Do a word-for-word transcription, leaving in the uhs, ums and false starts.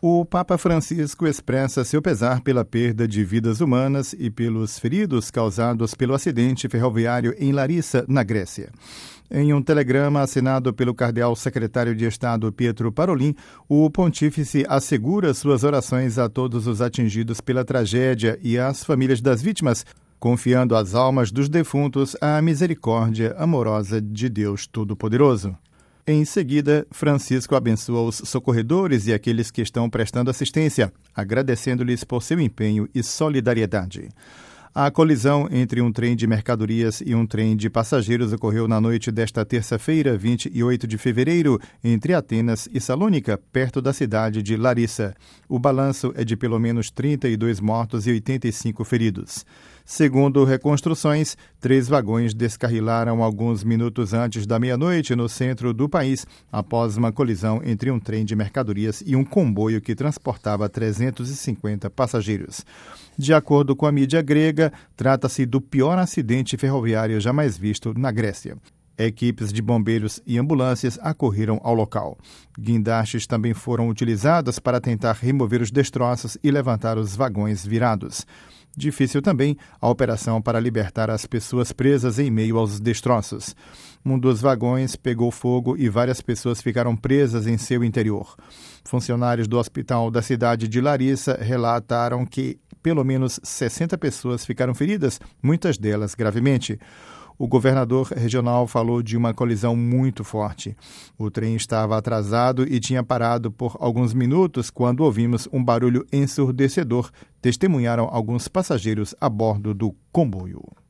O Papa Francisco expressa seu pesar pela perda de vidas humanas e pelos feridos causados pelo acidente ferroviário em Larissa, na Grécia. Em um telegrama assinado pelo cardeal secretário de Estado Pietro Parolin, o pontífice assegura suas orações a todos os atingidos pela tragédia e às famílias das vítimas, confiando as almas dos defuntos à misericórdia amorosa de Deus Todo-Poderoso. Em seguida, Francisco abençoa os socorredores e aqueles que estão prestando assistência, agradecendo-lhes por seu empenho e solidariedade. A colisão entre um trem de mercadorias e um trem de passageiros ocorreu na noite desta terça-feira, vinte e oito de fevereiro, entre Atenas e Salônica, perto da cidade de Larissa. O balanço é de pelo menos trinta e dois mortos e oitenta e cinco feridos. Segundo reconstruções, três vagões descarrilaram alguns minutos antes da meia-noite no centro do país, após uma colisão entre um trem de mercadorias e um comboio que transportava trezentos e cinquenta passageiros. De acordo com a mídia grega, trata-se do pior acidente ferroviário jamais visto na Grécia. Equipes de bombeiros e ambulâncias acorreram ao local. Guindastes também foram utilizadas para tentar remover os destroços e levantar os vagões virados. Difícil também a operação para libertar as pessoas presas em meio aos destroços. Um dos vagões pegou fogo e várias pessoas ficaram presas em seu interior. Funcionários do hospital da cidade de Larissa relataram que pelo menos sessenta pessoas ficaram feridas, muitas delas gravemente. O governador regional falou de uma colisão muito forte. O trem estava atrasado e tinha parado por alguns minutos quando ouvimos um barulho ensurdecedor, testemunharam alguns passageiros a bordo do comboio.